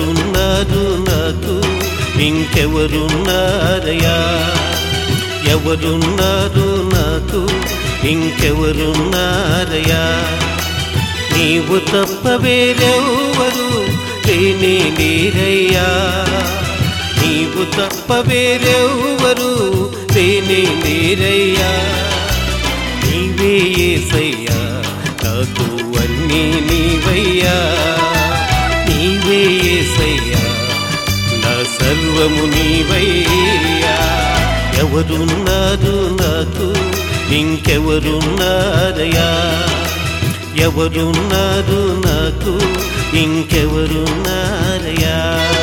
ఎవరున్నారు నాకు ఇంకెవరున్నారయ్యా? ఎవరున్నారు నాకు ఇంకెవరున్నారయ్యా? నీవు తప్ప వేరెవ్వరు లేనే లేరయ్యా. నీవు తప్ప వేరెవ్వరు లేనే లేరయ్యా. నీవే యేసయ్యా నాకు అన్నీ నీవయ్యా. నీవే యేసయ్యా నా సర్వము నీవయ్యా. ఎవరున్నారు నాకు ఇంకెవరున్నారయ్యా? ఎవరున్నారు నాకు ఇంకెవరున్నారయ్యా?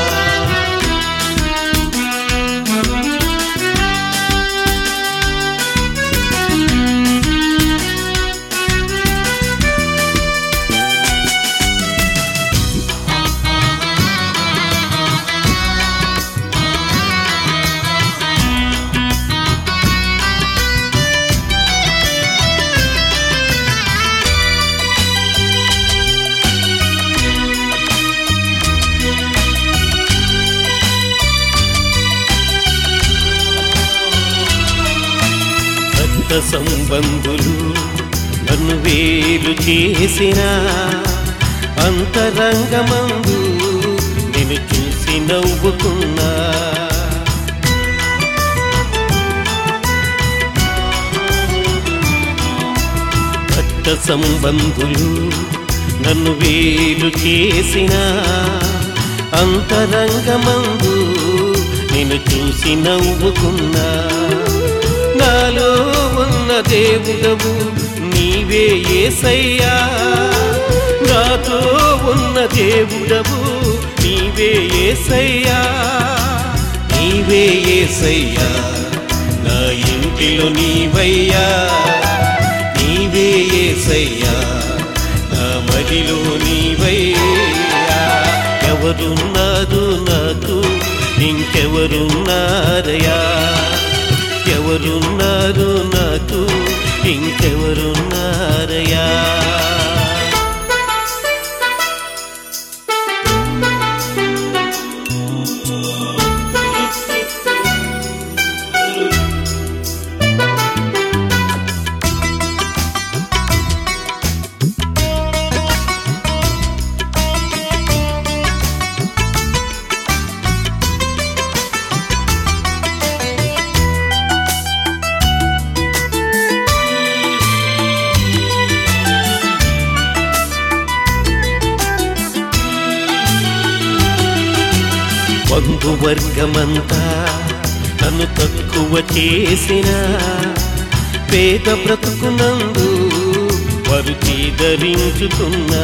సంబంధులు నన్ను వేలు చేసిన అంతరంగమందు నేను చూసి నవ్వుకున్నా. రక్త సంబంధులు నన్ను వేలు చేసిన అంతరంగమందు నేను చూసి నవ్వుకున్నా. నాలో ఉన్న దేవుడవు నీవే యేసయ్యా. నాతో ఉన్న దేవుడవు నీవే యేసయ్యా. నీవే యేసయ్యా నా ఇంటిలో నీవయ్యా. నీవే యేసయ్యా నా మదిలో నీవయ్యా. ఎవరున్నారు నాకు ఇంకెవరున్నారయ్యా? ఎవరున్నారు నాకు ఇంకెవరున్నారయ్యా? బంధువర్గమంతా నన్ను తక్కువ చేసిన పేద బ్రతుకునందు వారు చీదరించుకున్నా.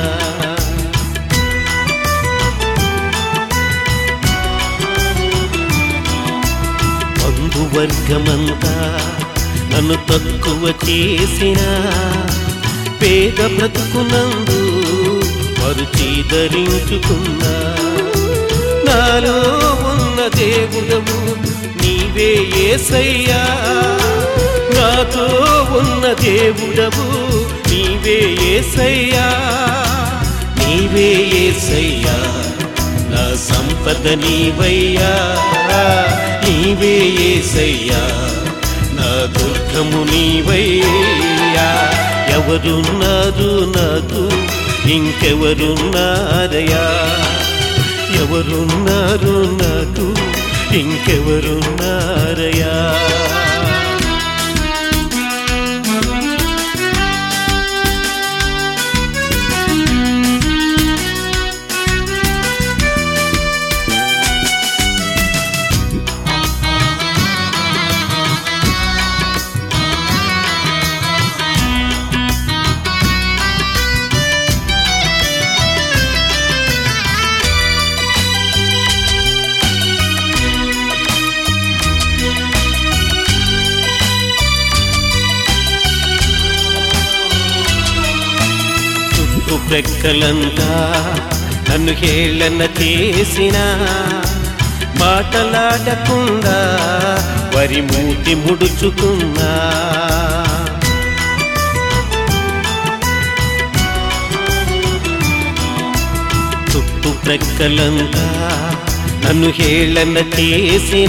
బంధువర్గమంతా నన్ను తక్కువ చేసిన పేద బ్రతుకునందు వారు చీదరించుకున్నా. నాలో ఉన్న దేవుడవు నీవే యేసయ్యా. నాతో ఉన్న దేవుడవు నీవే యేసయ్యా. నీవే యేసయ్యా నా సంపద నీవయ్యా. నీవే యేసయ్యా నా దుర్గము నీవయ్యా. ఎవరున్నారు నాకు ఇంకెవరున్నారయ్యా? ఎవరున్నారు నాకు ఇంకెవరున్నారయ్యా? రెక్కలంతా నన్ను హేళన చేసిన మాటలాడకుండా వరి మూతి ముడుచుకున్నా. ప్రక్కలంతా నన్ను హేళన చేసిన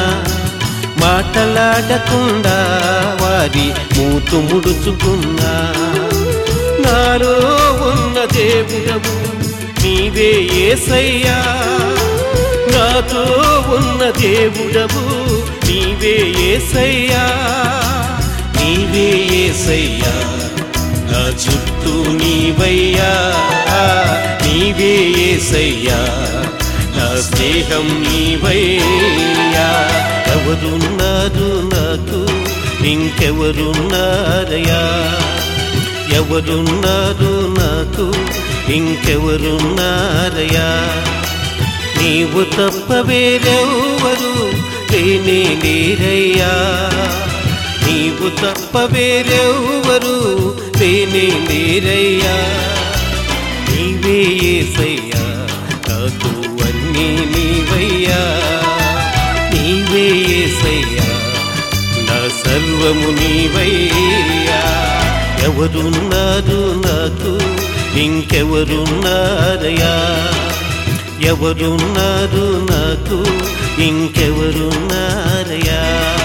మాటలాడకుండా వారి మూతు ముడుచుకున్నా నాలో ఉన్న దేవుడవు నీవే యేసయ్యా నాతో ఉన్న దేవుడవు నీవే యేసయ్యా నీవే యేసయ్యా నా చుట్టూ నీవయ్యా నీవే యేసయ్యా నా స్నేహం నీవయ్యా ఎవరున్నారు నాకు ఇంకెవరున్నారయ్యా ఎవరున్నారు నాకు ఇంకెవరున్నారయ్యా నీవు తప్ప వేరెవ్వరు లేనే లేరయ్యా నీవు తప్ప వేరెవ్వరు లేనే లేరయ్యా నీవే యేసయ్యా నాకు అన్నీ నీవయ్యా నీవే యేసయ్యా నా సర్వము నీవయ్యా ఎవరున్నారు నాకు ఇంకెవరున్నారయ్యా ఎవరున్నారు నాకు ఇంకెవరున్నారయ్యా